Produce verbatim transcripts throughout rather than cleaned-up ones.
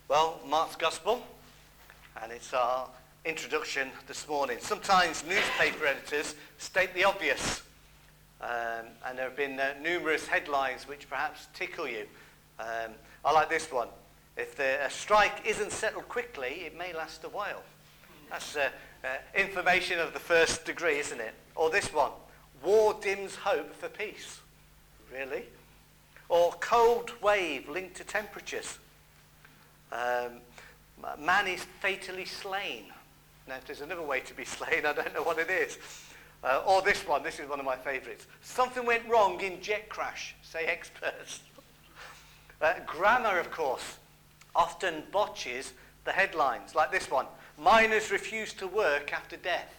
Well, Mark's Gospel, and it's our introduction this morning. Sometimes newspaper editors state the obvious, um, and there have been uh, numerous headlines which perhaps tickle you. Um, I like this one. If the, a strike isn't settled quickly, it may last a while. That's uh, uh, information of the first degree, isn't it? Or this one, war dims hope for peace. Really? Or cold wave linked to temperatures. Um, man is fatally slain. Now, if there's another way to be slain, I don't know what it is. Uh, or this one, this is one of my favourites. Something went wrong in jet crash, say experts. uh, grammar, of course, often botches the headlines, like this one. Miners refuse to work after death.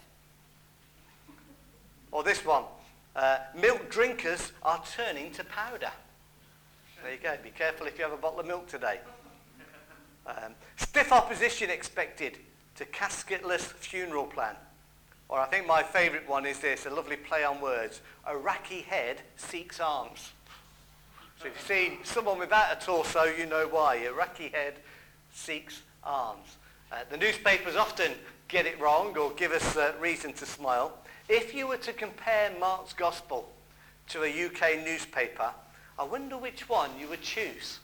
Or this one. Uh, milk drinkers are turning to powder. There you go. Be careful if you have a bottle of milk today. Um, stiff opposition expected to casketless funeral plan. Or I think my favourite one is this, a lovely play on words. Iraqi head seeks arms. So if you see someone without a torso, you know why. Iraqi head seeks arms. Uh, the newspapers often get it wrong or give us uh, reason to smile. If you were to compare Mark's Gospel to a U K newspaper, I wonder which one you would choose.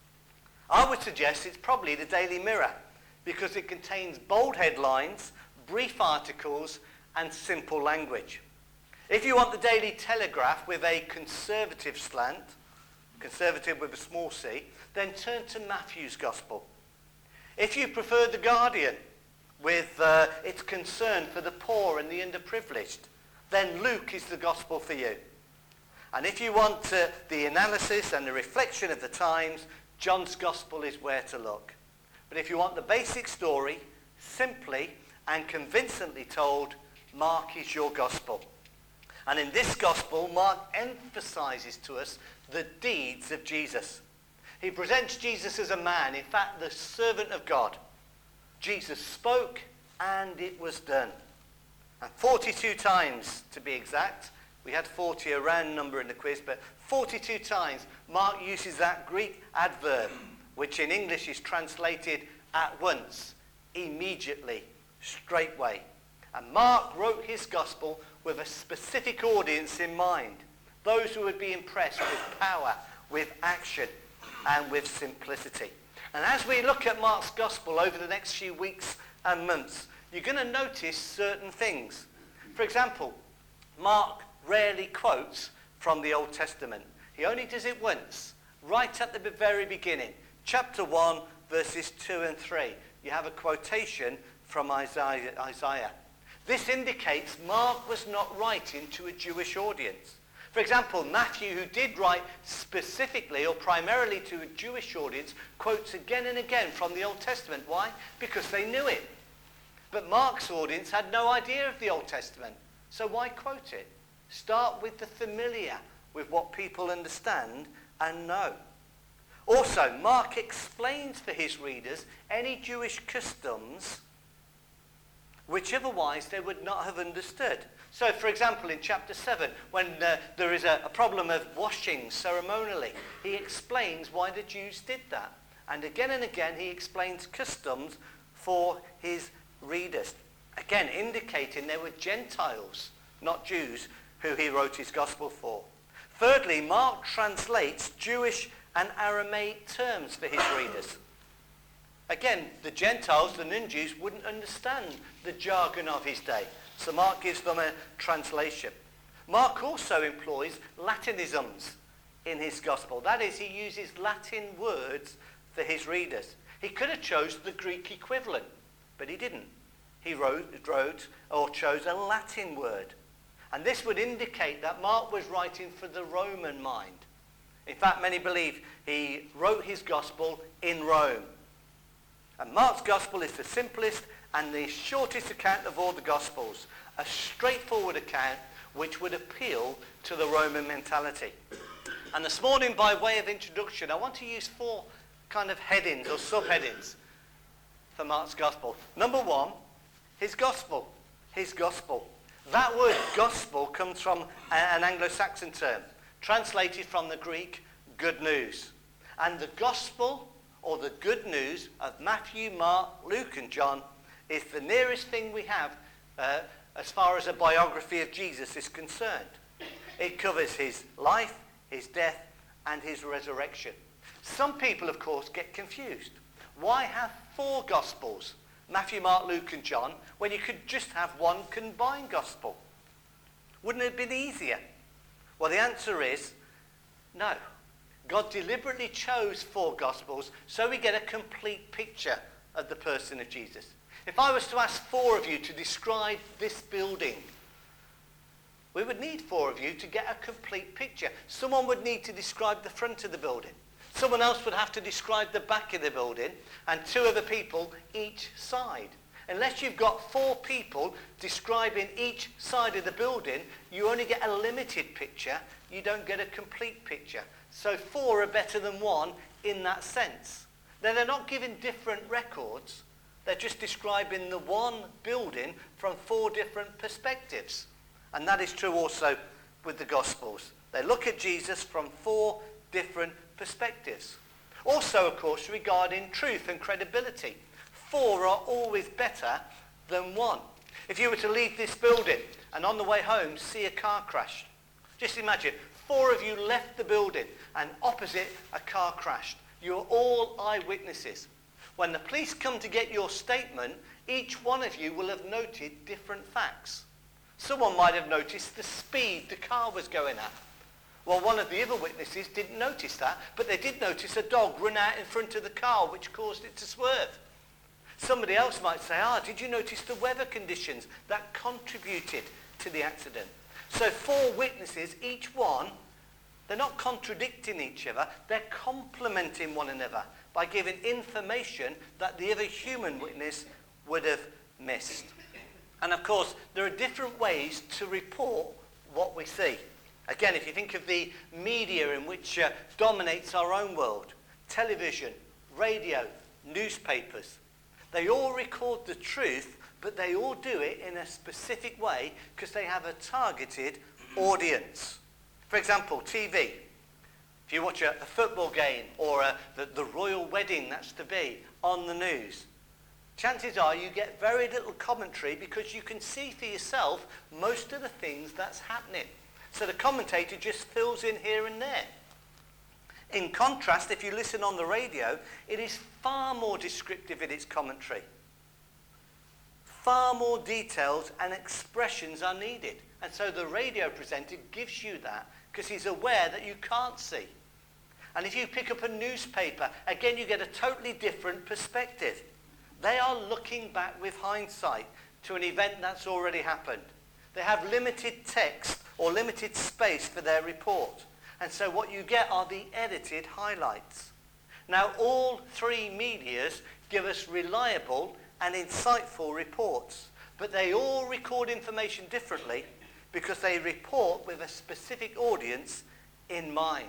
I would suggest it's probably the Daily Mirror because it contains bold headlines, brief articles, and simple language. If you want the Daily Telegraph with a conservative slant, conservative with a small c, then turn to Matthew's Gospel. If you prefer the Guardian with uh, its concern for the poor and the underprivileged, then Luke is the Gospel for you. And if you want uh, the analysis and the reflection of the times, John's Gospel is where to look. But if you want the basic story, simply and convincingly told, Mark is your Gospel. And in this Gospel, Mark emphasizes to us the deeds of Jesus. He presents Jesus as a man, in fact, the servant of God. Jesus spoke and it was done. And forty-two times, to be exact, we had forty, a round number in the quiz, but forty-two times Mark uses that Greek adverb, which in English is translated at once, immediately, straightway. And Mark wrote his gospel with a specific audience in mind, those who would be impressed with power, with action, and with simplicity. And as we look at Mark's gospel over the next few weeks and months, you're going to notice certain things. For example, Mark rarely quotes from the Old Testament. He only does it once, right at the very beginning. Chapter one, verses two and three. You have a quotation from Isaiah. Isaiah. This indicates Mark was not writing to a Jewish audience. For example, Matthew, who did write specifically or primarily to a Jewish audience, quotes again and again from the Old Testament. Why? Because they knew it. But Mark's audience had no idea of the Old Testament. So why quote it? Start with the familiar, with what people understand and know. Also, Mark explains for his readers any Jewish customs which otherwise they would not have understood. So, for example, in chapter seven, when uh, there is a, a problem of washing ceremonially, he explains why the Jews did that. And again and again, he explains customs for his readers. Again, indicating they were Gentiles, not Jews, who he wrote his gospel for. Thirdly, Mark translates Jewish and Aramaic terms for his readers. Again, the Gentiles, the non-Jews, wouldn't understand the jargon of his day. So Mark gives them a translation. Mark also employs Latinisms in his gospel. That is, he uses Latin words for his readers. He could have chose the Greek equivalent, but he didn't. He wrote, wrote or chose a Latin word. And this would indicate that Mark was writing for the Roman mind. In fact, many believe he wrote his gospel in Rome. And Mark's gospel is the simplest and the shortest account of all the gospels. A straightforward account which would appeal to the Roman mentality. And this morning, by way of introduction, I want to use four kind of headings or subheadings for Mark's gospel. Number one, his gospel. His gospel. That word gospel comes from an Anglo-Saxon term, translated from the Greek good news. And the gospel or the good news of Matthew, Mark, Luke and John is the nearest thing we have uh, as far as a biography of Jesus is concerned. It covers his life, his death and his resurrection. Some people, of course, get confused. Why have four Gospels, Matthew, Mark, Luke and John, when you could just have one combined Gospel? Wouldn't it have been easier? Well, the answer is no. God deliberately chose four Gospels so we get a complete picture of the person of Jesus. If I was to ask four of you to describe this building, we would need four of you to get a complete picture. Someone would need to describe the front of the building. Someone else would have to describe the back of the building, and two other people each side. Unless you've got four people describing each side of the building, you only get a limited picture. You don't get a complete picture. So four are better than one in that sense. Then they're not giving different records. They're just describing the one building from four different perspectives. And that is true also with the Gospels. They look at Jesus from four different perspectives. Also, of course, regarding truth and credibility. Four are always better than one. If you were to leave this building and on the way home see a car crash, just imagine, four of you left the building and opposite a car crashed. You're all eyewitnesses. When the police come to get your statement, each one of you will have noted different facts. Someone might have noticed the speed the car was going at. Well, one of the other witnesses didn't notice that, but they did notice a dog run out in front of the car, which caused it to swerve. Somebody else might say, ah, did you notice the weather conditions that contributed to the accident? So four witnesses, each one, they're not contradicting each other, they're complementing one another by giving information that the other human witness would have missed. And of course, there are different ways to report what we see. Again, if you think of the media in which uh, dominates our own world, television, radio, newspapers, they all record the truth, but they all do it in a specific way because they have a targeted audience. For example, T V. If you watch a, a football game or a, the, the royal wedding that's to be on the news, chances are you get very little commentary because you can see for yourself most of the things that's happening. So the commentator just fills in here and there. In contrast, if you listen on the radio, it is far more descriptive in its commentary. Far more details and expressions are needed. And so the radio presenter gives you that because he's aware that you can't see. And if you pick up a newspaper, again you get a totally different perspective. They are looking back with hindsight to an event that's already happened. They have limited text or limited space for their report. And so what you get are the edited highlights. Now, all three medias give us reliable and insightful reports, but they all record information differently because they report with a specific audience in mind.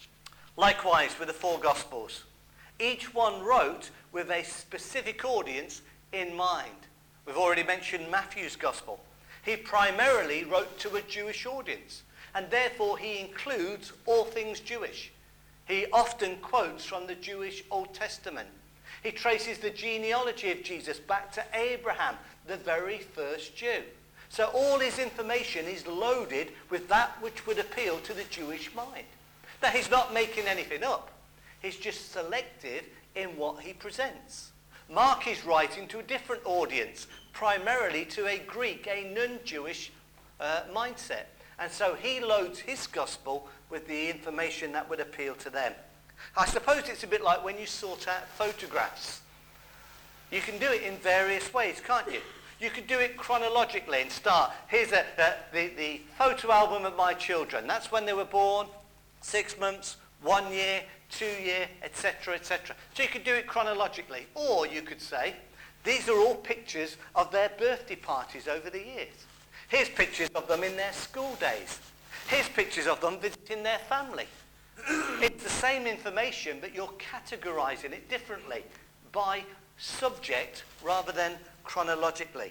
Likewise with the four Gospels. Each one wrote with a specific audience in mind. We've already mentioned Matthew's Gospel. He primarily wrote to a Jewish audience, and therefore he includes all things Jewish. He often quotes from the Jewish Old Testament. He traces the genealogy of Jesus back to Abraham, the very first Jew. So all his information is loaded with that which would appeal to the Jewish mind. Now, he's not making anything up. He's just selective in what he presents. Mark is writing to a different audience, primarily to a Greek, a non-Jewish uh, mindset. And so he loads his gospel with the information that would appeal to them. I suppose it's a bit like when you sort out photographs. You can do it in various ways, can't you? You could do it chronologically and start, here's a, uh, the, the photo album of my children. That's when they were born, six months, one year, two year, et cetera, et cetera. So you could do it chronologically. Or you could say, these are all pictures of their birthday parties over the years. Here's pictures of them in their school days. Here's pictures of them visiting their family. It's the same information, but you're categorizing it differently by subject rather than chronologically.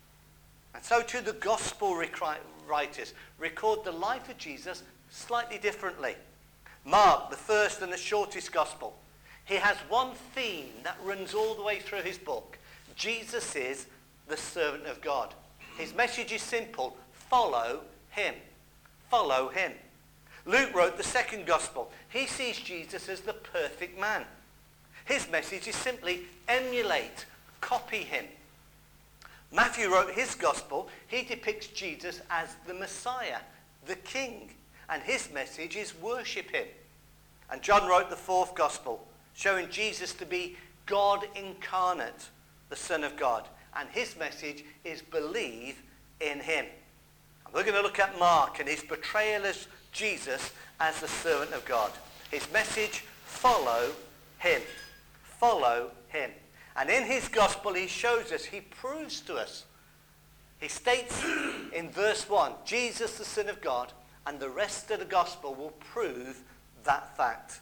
And so too the gospel writers record the life of Jesus slightly differently. Mark, the first and the shortest gospel, He has one theme that runs all the way through his book. Jesus is the servant of God. His message is simple. Follow him. Follow him. Luke wrote the second gospel. He sees Jesus as the perfect man. His message is simply emulate, copy him. Matthew wrote his gospel. He depicts Jesus as the Messiah, the King. And his message is worship him. And John wrote the fourth gospel, showing Jesus to be God incarnate, the Son of God. And his message is believe in him. And we're going to look at Mark and his portrayal as Jesus as the servant of God. His message, follow him. Follow him. And in his gospel he shows us, he proves to us. He states in verse one, Jesus the Son of God, and the rest of the gospel will prove that fact.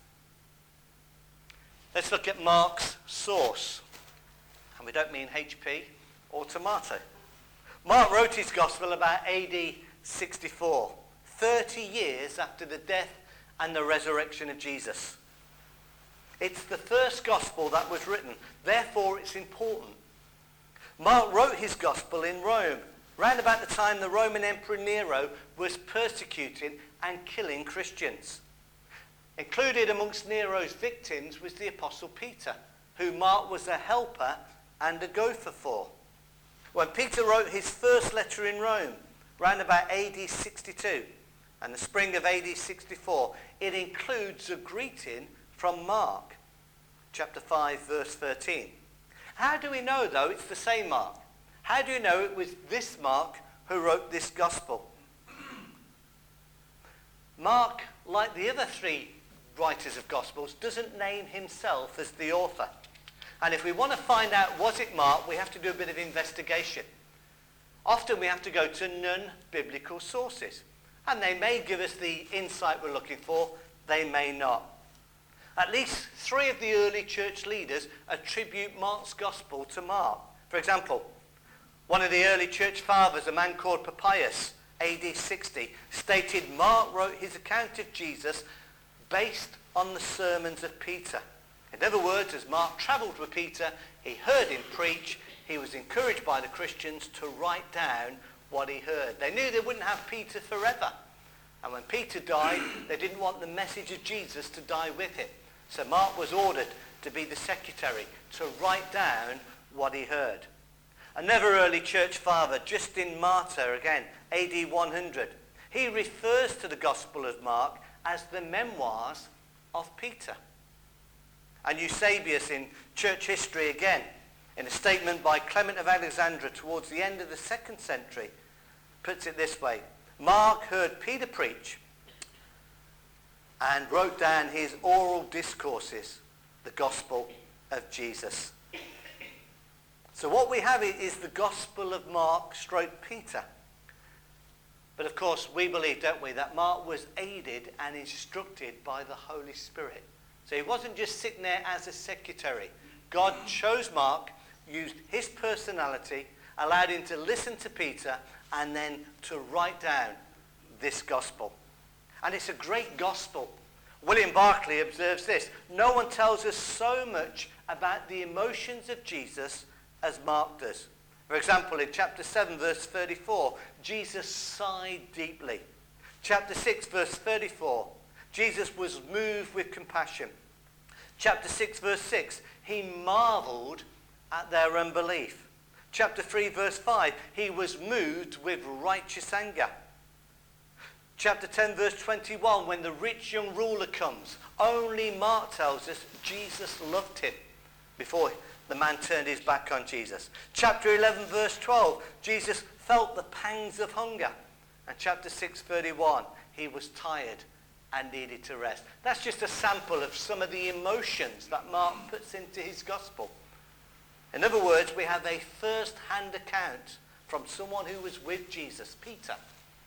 Let's look at Mark's source. And we don't mean H P or tomato. Mark wrote his gospel about A D sixty-four, thirty years after the death and the resurrection of Jesus. It's the first gospel that was written, therefore it's important. Mark wrote his gospel in Rome, round about the time the Roman Emperor Nero was persecuting and killing Christians. Included amongst Nero's victims was the Apostle Peter, who Mark was a helper and a gopher for. When Peter wrote his first letter in Rome, round about A D sixty-two, and the spring of A D sixty-four, it includes a greeting from Mark, chapter five, verse thirteen. How do we know, though, it's the same Mark? How do you know it was this Mark who wrote this gospel? Mark, like the other three writers of gospels, doesn't name himself as the author. And if we want to find out was it Mark, we have to do a bit of investigation. Often we have to go to non-biblical sources. And they may give us the insight we're looking for, they may not. At least three of the early church leaders attribute Mark's gospel to Mark. For example, one of the early church fathers, a man called Papias, A D sixty, stated Mark wrote his account of Jesus based on the sermons of Peter. In other words, as Mark travelled with Peter, he heard him preach, he was encouraged by the Christians to write down what he heard. They knew they wouldn't have Peter forever. And when Peter died, they didn't want the message of Jesus to die with him. So Mark was ordered to be the secretary, to write down what he heard. Another early church father, Justin Martyr, again, A D one hundred, he refers to the Gospel of Mark as the memoirs of Peter. And Eusebius in church history again, in a statement by Clement of Alexandria towards the end of the second century, puts it this way: Mark heard Peter preach and wrote down his oral discourses, the gospel of Jesus. So what we have is the gospel of Mark stroke Peter. But of course we believe, don't we, that Mark was aided and instructed by the Holy Spirit. So he wasn't just sitting there as a secretary. God chose Mark, used his personality, allowed him to listen to Peter, and then to write down this gospel. And it's a great gospel. William Barclay observes this: no one tells us so much about the emotions of Jesus as Mark does. For example, in chapter seven, verse thirty-four, Jesus sighed deeply. Chapter six, verse thirty-four, Jesus was moved with compassion. Chapter six, verse six, he marveled at their unbelief. Chapter three, verse five, he was moved with righteous anger. Chapter ten, verse twenty-one, when the rich young ruler comes, only Mark tells us Jesus loved him before the man turned his back on Jesus. Chapter eleven, verse twelve, Jesus felt the pangs of hunger. And chapter six, thirty-one, he was tired and needed to rest. That's just a sample of some of the emotions that Mark puts into his gospel. In other words, we have a first-hand account from someone who was with Jesus, Peter,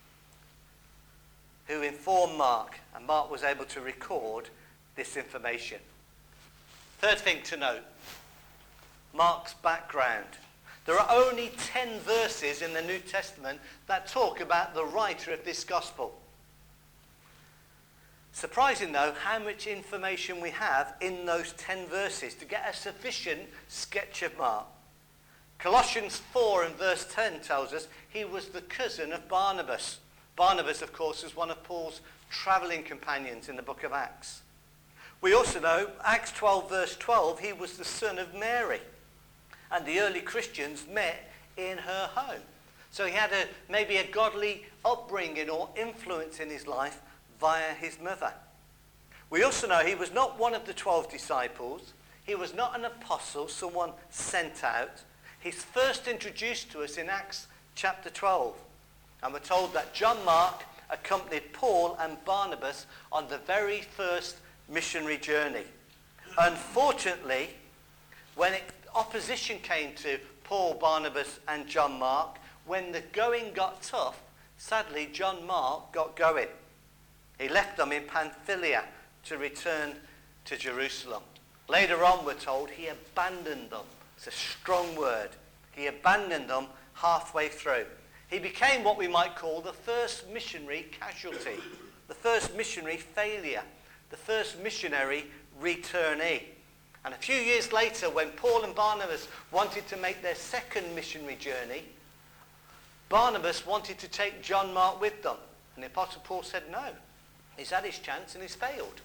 who informed Mark, and Mark was able to record this information. Third thing to note, Mark's background. There are only ten verses in the New Testament that talk about the writer of this gospel. Surprising though how much information we have in those ten verses to get a sufficient sketch of Mark. Colossians four and verse ten tells us he was the cousin of Barnabas. Barnabas, of course, was one of Paul's travelling companions in the book of Acts. We also know, Acts twelve verse twelve, he was the son of Mary. And the early Christians met in her home. So he had a maybe a godly upbringing or influence in his life via his mother. We also know he was not one of the twelve disciples. He was not an apostle, someone sent out. He's first introduced to us in Acts chapter twelve. And we're told that John Mark accompanied Paul and Barnabas on the very first missionary journey. Unfortunately, when it, opposition came to Paul, Barnabas and John Mark, when the going got tough, sadly John Mark got going. He left them in Pamphylia to return to Jerusalem. Later on we're told he abandoned them. It's a strong word. He abandoned them halfway through. He became what we might call the first missionary casualty, the first missionary failure, the first missionary returnee. And a few years later, when Paul and Barnabas wanted to make their second missionary journey, Barnabas wanted to take John Mark with them. And the Apostle Paul said no. He's had his chance and he's failed.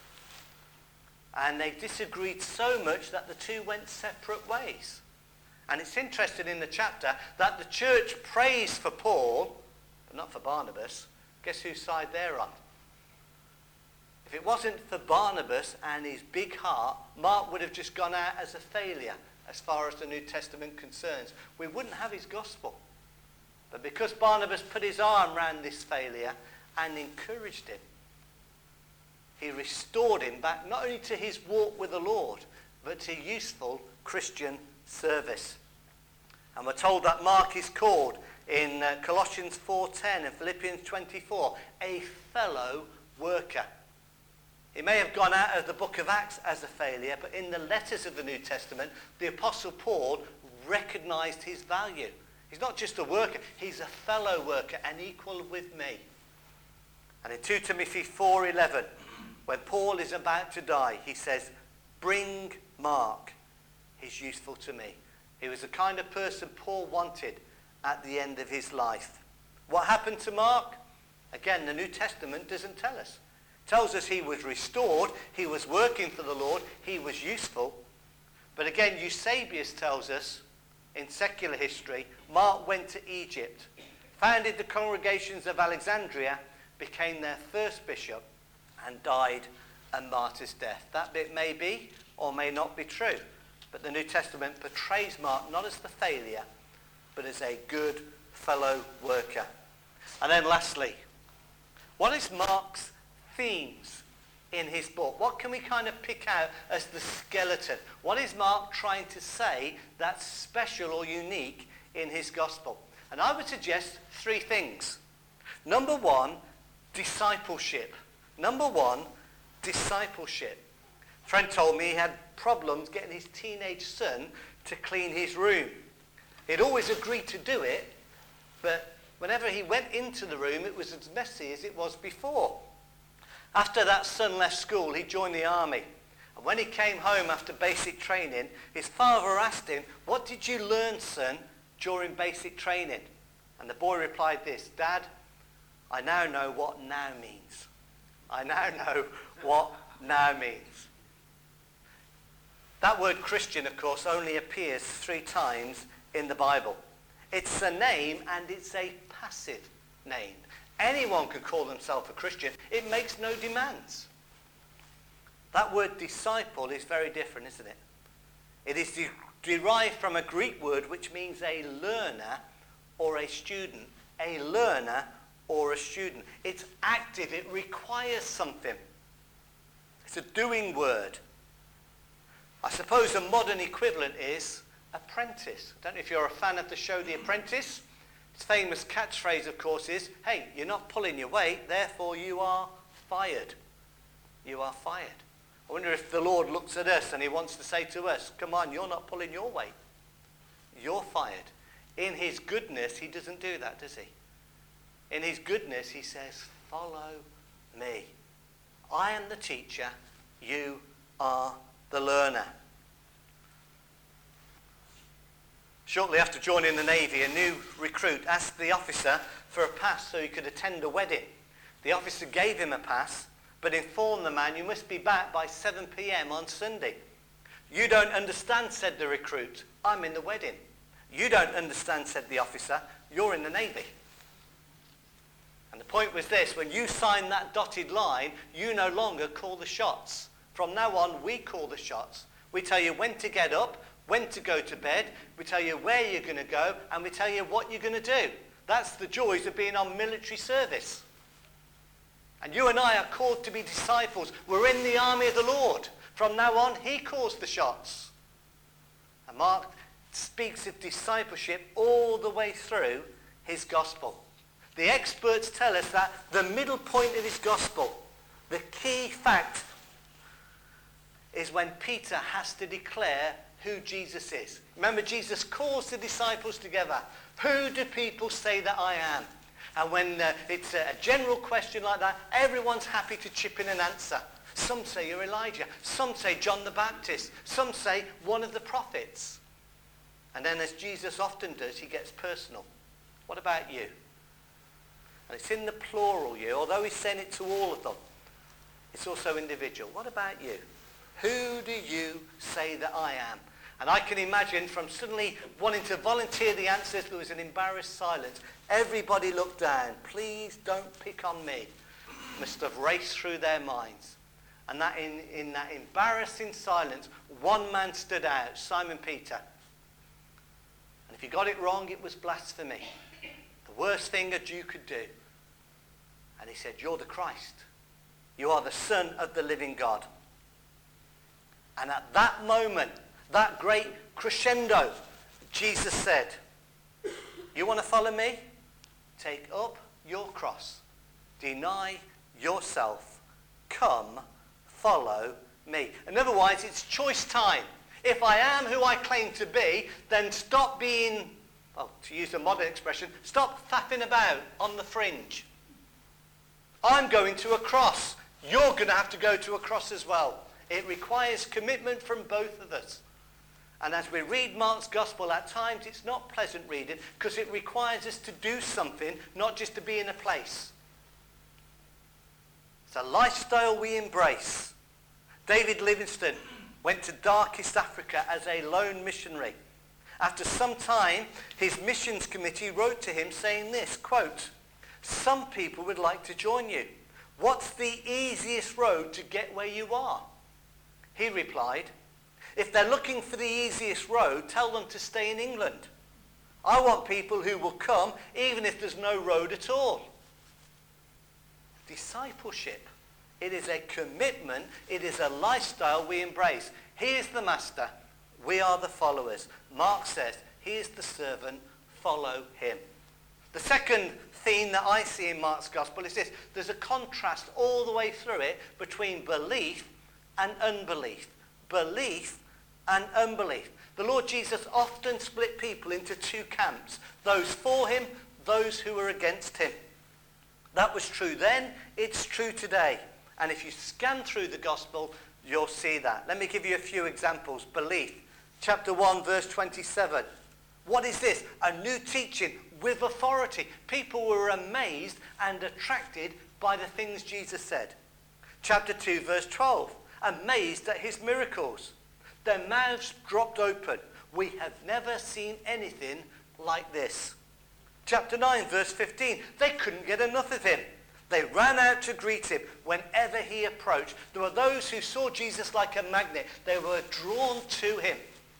And they disagreed so much that the two went separate ways. And it's interesting in the chapter that the church prays for Paul, but not for Barnabas. Guess whose side they're on? If it wasn't for Barnabas and his big heart, Mark would have just gone out as a failure as far as the New Testament concerns. We wouldn't have his gospel. But because Barnabas put his arm around this failure and encouraged him, he restored him back not only to his walk with the Lord, but to useful Christian service. And we're told that Mark is called in uh, Colossians four ten and Philippians twenty-four a fellow worker. He may have gone out of the book of Acts as a failure, but in the letters of the New Testament, the Apostle Paul recognized his value. He's not just a worker, he's a fellow worker, an equal with me. And in two Timothy four eleven, when Paul is about to die, he says, bring Mark, he's useful to me. He was the kind of person Paul wanted at the end of his life. What happened to Mark? Again, the New Testament doesn't tell us. It tells us he was restored, he was working for the Lord, he was useful. But again, Eusebius tells us in secular history, Mark went to Egypt, founded the congregations of Alexandria, became their first bishop, and died a martyr's death. That bit may be or may not be true, but the New Testament portrays Mark not as the failure, but as a good fellow worker. And then lastly, what is Mark's themes in his book? What can we kind of pick out as the skeleton? What is Mark trying to say that's special or unique in his gospel? And I would suggest three things. Number one, discipleship. Number one, discipleship. A friend told me he had problems getting his teenage son to clean his room. He'd always agreed to do it, but whenever he went into the room, it was as messy as it was before. After that son left school, he joined the army. And when he came home after basic training, his father asked him, what did you learn, son, during basic training? And the boy replied this, Dad, I now know what now means. I now know what now means. That word Christian, of course, only appears three times in the Bible. It's a name and it's a passive name. Anyone can call themselves a Christian. It makes no demands. That word disciple is very different, isn't it? It is de- derived from a Greek word which means a learner or a student. A learner or a student. It's active. It requires something. It's a doing word. I suppose the modern equivalent is apprentice. I don't know if you're a fan of the show The Apprentice. Its famous catchphrase, of course, is, hey, you're not pulling your weight, therefore you are fired. You are fired. I wonder if the Lord looks at us and he wants to say to us, come on, you're not pulling your weight. You're fired. In his goodness, he doesn't do that, does he? In his goodness, he says, follow me. I am the teacher, you are the learner. Shortly after joining the Navy, a new recruit asked the officer for a pass so he could attend a wedding. The officer gave him a pass, but informed the man, you must be back by seven p.m. on Sunday. You don't understand, said the recruit. I'm in the wedding. You don't understand, said the officer. You're in the Navy. And the point was this, when you sign that dotted line, you no longer call the shots. From now on, we call the shots. We tell you when to get up, when to go to bed, we tell you where you're going to go, and we tell you what you're going to do. That's the joys of being on military service. And you and I are called to be disciples. We're in the army of the Lord. From now on, he calls the shots. And Mark speaks of discipleship all the way through his gospel. The experts tell us that the middle point of his gospel, the key fact, is when Peter has to declare who Jesus is. Remember, Jesus calls the disciples together. Who do people say that I am? And when uh, it's a general question like that, everyone's happy to chip in an answer. Some say you're Elijah. Some say John the Baptist. Some say one of the prophets. And then, as Jesus often does, he gets personal. What about you? And it's in the plural you, although he's saying it to all of them. It's also individual. What about you? Who do you say that I am? And I can imagine from suddenly wanting to volunteer the answers, there was an embarrassed silence. Everybody looked down. Please don't pick on me. Must have raced through their minds. And that in, in that embarrassing silence, one man stood out, Simon Peter. And if you got it wrong, it was blasphemy. The worst thing a Jew could do. And he said, you're the Christ. You are the Son of the living God. And at that moment, that great crescendo, Jesus said, you want to follow me? Take up your cross. Deny yourself. Come, follow me. And otherwise, it's choice time. If I am who I claim to be, then stop being, well, to use a modern expression, stop faffing about on the fringe. I'm going to a cross. You're going to have to go to a cross as well. It requires commitment from both of us. And as we read Mark's gospel, at times it's not pleasant reading because it requires us to do something, not just to be in a place. It's a lifestyle we embrace. David Livingstone went to darkest Africa as a lone missionary. After some time, his missions committee wrote to him saying this, quote, some people would like to join you. What's the easiest road to get where you are? He replied, if they're looking for the easiest road, tell them to stay in England. I want people who will come even if there's no road at all. Discipleship. It is a commitment. It is a lifestyle we embrace. He is the master. We are the followers. Mark says, he is the servant. Follow him. The second theme that I see in Mark's gospel is this. There's a contrast all the way through it between belief and unbelief. Belief and unbelief. The Lord Jesus often split people into two camps. Those for him, those who were against him. That was true then, it's true today. And if you scan through the gospel, you'll see that. Let me give you a few examples. Belief. Chapter one, verse twenty-seven. What is this? A new teaching with authority. People were amazed and attracted by the things Jesus said. Chapter two, verse twelve. Amazed at his miracles. Their mouths dropped open. We have never seen anything like this. Chapter nine, verse fifteen. They couldn't get enough of him. They ran out to greet him whenever he approached. There were those who saw Jesus like a magnet. They were drawn to him.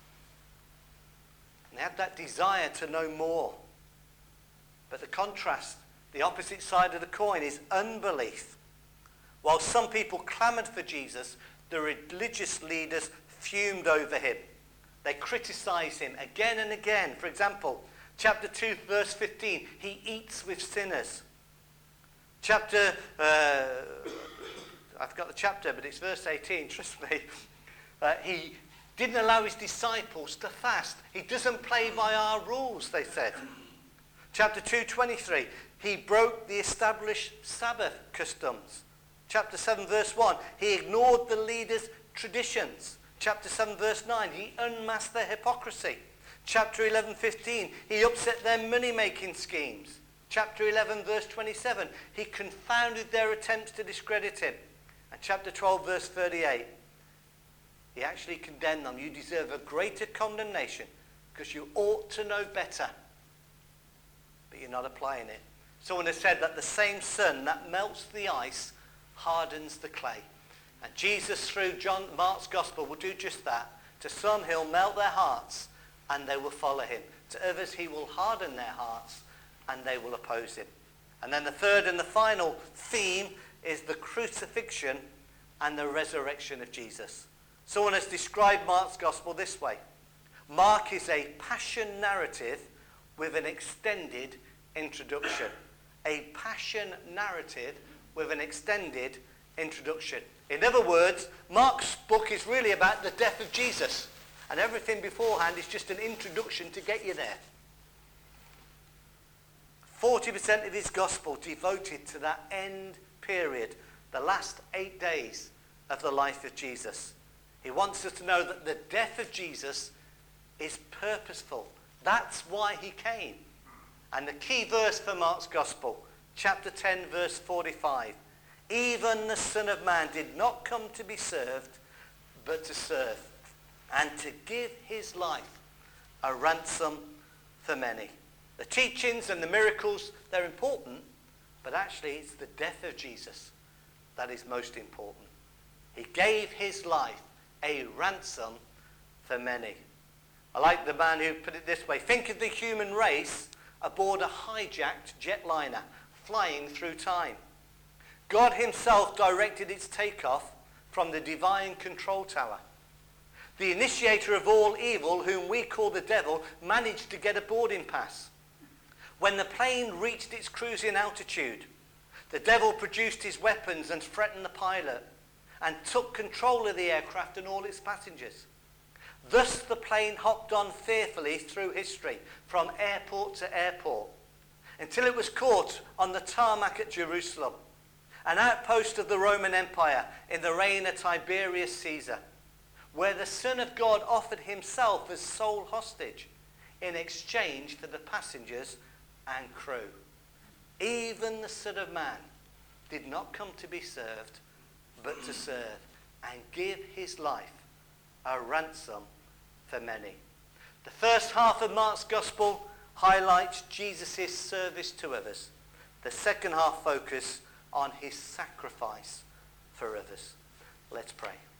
And they had that desire to know more. But the contrast, the opposite side of the coin, is unbelief. While some people clamoured for Jesus, the religious leaders fumed over him. They criticised him again and again. For example, chapter two, verse fifteen, he eats with sinners. Chapter, uh, I forgot the chapter, but it's verse eighteen, trust me. Uh, he didn't allow his disciples to fast. He doesn't play by our rules, they said. Chapter two, twenty-three, he broke the established Sabbath customs. Chapter seven, verse one, he ignored the leaders' traditions. Chapter seven, verse nine, he unmasked their hypocrisy. Chapter eleven, fifteen, he upset their money-making schemes. Chapter eleven, verse twenty-seven, he confounded their attempts to discredit him. And chapter twelve, verse thirty-eight, he actually condemned them. You deserve a greater condemnation because you ought to know better, but you're not applying it. Someone has said that the same sun that melts the ice hardens the clay. And Jesus, through John Mark's gospel, will do just that. To some, he'll melt their hearts and they will follow him. To others, he will harden their hearts and they will oppose him. And then the third and the final theme is the crucifixion and the resurrection of Jesus. Someone has described Mark's gospel this way. Mark is a passion narrative with an extended introduction. A passion narrative with an extended introduction. In other words, Mark's book is really about the death of Jesus. And everything beforehand is just an introduction to get you there. forty percent of his gospel devoted to that end period, the last eight days of the life of Jesus. He wants us to know that the death of Jesus is purposeful. That's why he came. And the key verse for Mark's gospel, chapter ten, verse forty-five. Even the Son of Man did not come to be served, but to serve, and to give his life a ransom for many. The teachings and the miracles, they're important, but actually it's the death of Jesus that is most important. He gave his life a ransom for many. I like the man who put it this way. Think of the human race aboard a hijacked jetliner flying through time. God himself directed its takeoff from the divine control tower. The initiator of all evil, whom we call the devil, managed to get a boarding pass. When the plane reached its cruising altitude, the devil produced his weapons and threatened the pilot and took control of the aircraft and all its passengers. Thus the plane hopped on fearfully through history, from airport to airport, until it was caught on the tarmac at Jerusalem, an outpost of the Roman Empire in the reign of Tiberius Caesar, where the Son of God offered himself as sole hostage in exchange for the passengers and crew. Even the Son of Man did not come to be served, but to serve and give his life a ransom for many. The first half of Mark's gospel highlights Jesus' service to others. The second half focuses on his sacrifice for others. Let's pray.